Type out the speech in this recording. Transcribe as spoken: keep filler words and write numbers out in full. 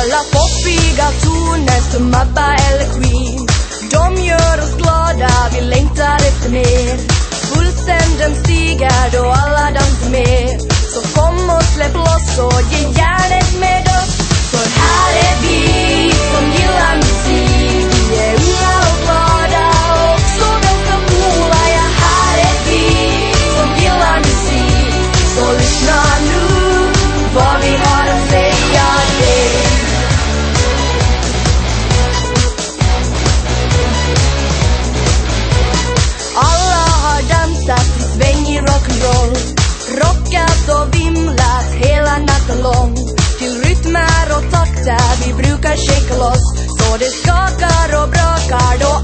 Alla poppiga toner som Abba eller Queen. De gör oss glada, vi längtar efter mer. Pulsen stiger då alla dansar med. Så kom och släpp loss och ge hjärnet med oss. För här är vi som gillar musik. Vi är unga och glada och också ganska coola. Ja, här är vi som gillar musik. Så lyssna nu vad vi har att säga dig. Alla har dansat i svängig rock'n'roll. Rockat och vimlat hela natten lång. Till rytmer och takter vi brukar shaka loss. Så det skakar och brakar då